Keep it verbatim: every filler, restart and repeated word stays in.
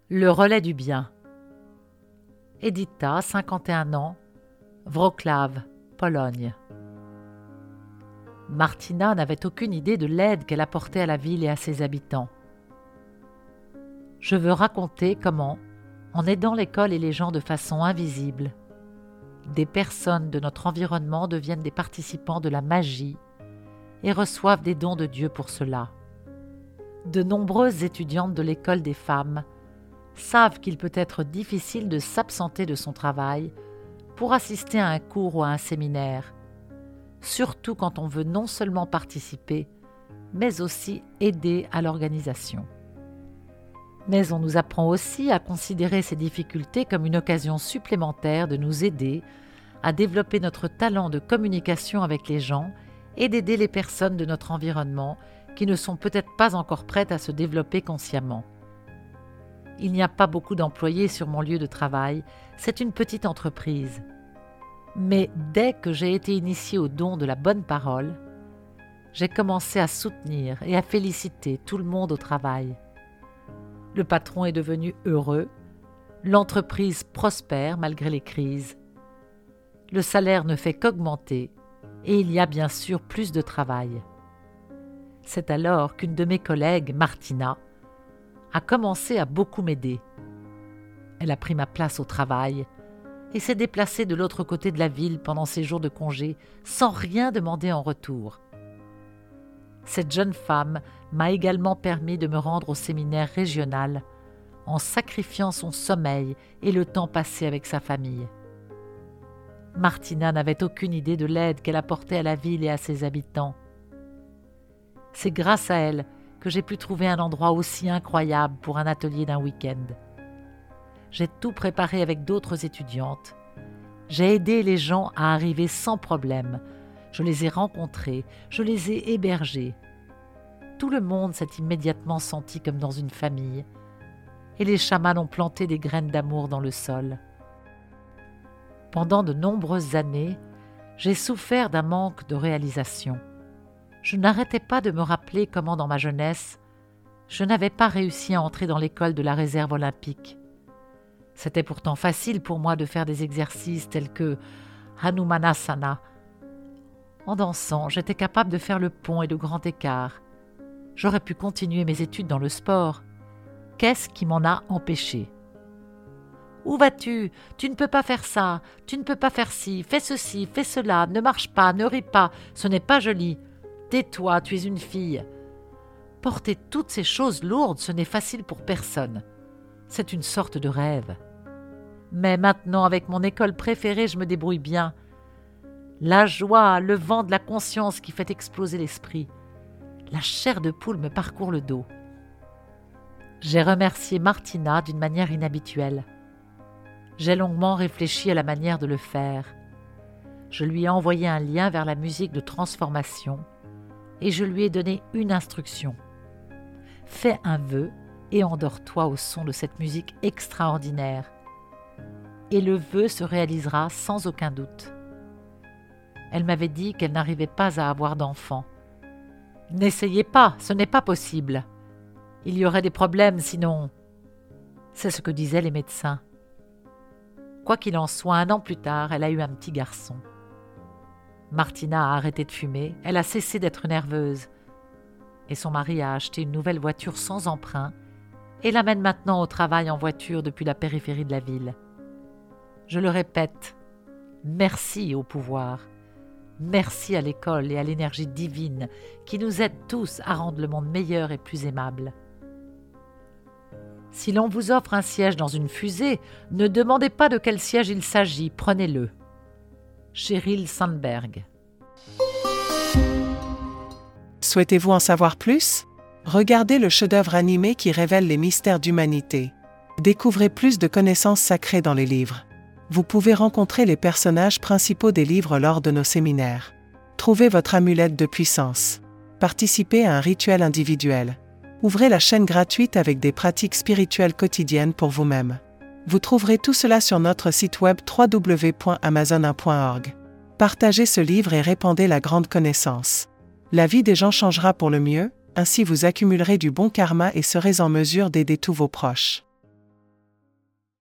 Le relais du bien. Edita, cinquante et un ans, Wrocław, Pologne. Martina n'avait aucune idée de l'aide qu'elle apportait à la ville et à ses habitants. Je veux raconter comment, en aidant l'école et les gens de façon invisible, des personnes de notre environnement deviennent des participants de la magie et reçoivent des dons de Dieu pour cela. De nombreuses étudiantes de l'école des femmes savent qu'il peut être difficile de s'absenter de son travail pour assister à un cours ou à un séminaire, surtout quand on veut non seulement participer, mais aussi aider à l'organisation. Mais on nous apprend aussi à considérer ces difficultés comme une occasion supplémentaire de nous aider à développer notre talent de communication avec les gens et d'aider les personnes de notre environnement qui ne sont peut-être pas encore prêtes à se développer consciemment. Il n'y a pas beaucoup d'employés sur mon lieu de travail, c'est une petite entreprise. Mais dès que j'ai été initiée au don de la bonne parole, j'ai commencé à soutenir et à féliciter tout le monde au travail. Le patron est devenu heureux, l'entreprise prospère malgré les crises. Le salaire ne fait qu'augmenter et il y a bien sûr plus de travail. C'est alors qu'une de mes collègues, Martina, a commencé à beaucoup m'aider. Elle a pris ma place au travail et s'est déplacée de l'autre côté de la ville pendant ses jours de congé sans rien demander en retour. Cette jeune femme m'a également permis de me rendre au séminaire régional en sacrifiant son sommeil et le temps passé avec sa famille. Martina n'avait aucune idée de l'aide qu'elle apportait à la ville et à ses habitants. C'est grâce à elle que j'ai pu trouver un endroit aussi incroyable pour un atelier d'un week-end. J'ai tout préparé avec d'autres étudiantes. J'ai aidé les gens à arriver sans problème. Je les ai rencontrés, je les ai hébergés. Tout le monde s'est immédiatement senti comme dans une famille. Et les chamans ont planté des graines d'amour dans le sol. Pendant de nombreuses années, j'ai souffert d'un manque de réalisation. Je n'arrêtais pas de me rappeler comment, dans ma jeunesse, je n'avais pas réussi à entrer dans l'école de la réserve olympique. C'était pourtant facile pour moi de faire des exercices tels que Hanumanasana. En dansant, j'étais capable de faire le pont et le grand écart. J'aurais pu continuer mes études dans le sport. Qu'est-ce qui m'en a empêché ? Où vas-tu ? Tu ne peux pas faire ça, tu ne peux pas faire ci, fais ceci, fais cela, ne marche pas, ne ris pas, ce n'est pas joli. Tais-toi, tu es une fille. Porter toutes ces choses lourdes, ce n'est facile pour personne. C'est une sorte de rêve. Mais maintenant, avec mon école préférée, je me débrouille bien. La joie, le vent de la conscience qui fait exploser l'esprit. La chair de poule me parcourt le dos. J'ai remercié Martina d'une manière inhabituelle. J'ai longuement réfléchi à la manière de le faire. Je lui ai envoyé un lien vers la musique de transformation et je lui ai donné une instruction. Fais un vœu et endors-toi au son de cette musique extraordinaire. Et le vœu se réalisera sans aucun doute. Elle m'avait dit qu'elle n'arrivait pas à avoir d'enfant. N'essayez pas, ce n'est pas possible. Il y aurait des problèmes sinon. C'est ce que disaient les médecins. Quoi qu'il en soit, un an plus tard, elle a eu un petit garçon. Martina a arrêté de fumer, elle a cessé d'être nerveuse. Et son mari a acheté une nouvelle voiture sans emprunt et l'amène maintenant au travail en voiture depuis la périphérie de la ville. Je le répète, merci au pouvoir. Merci à l'école et à l'énergie divine qui nous aide tous à rendre le monde meilleur et plus aimable. Si l'on vous offre un siège dans une fusée, ne demandez pas de quel siège il s'agit, prenez-le. Sheryl Sandberg. Souhaitez-vous en savoir plus ? Regardez le chef-d'œuvre animé qui révèle les mystères d'humanité. Découvrez plus de connaissances sacrées dans les livres. Vous pouvez rencontrer les personnages principaux des livres lors de nos séminaires. Trouvez votre amulette de puissance. Participez à un rituel individuel. Ouvrez la chaîne gratuite avec des pratiques spirituelles quotidiennes pour vous-même. Vous trouverez tout cela sur notre site web w w w point amazon un point org. Partagez ce livre et répandez la grande connaissance. La vie des gens changera pour le mieux, ainsi vous accumulerez du bon karma et serez en mesure d'aider tous vos proches.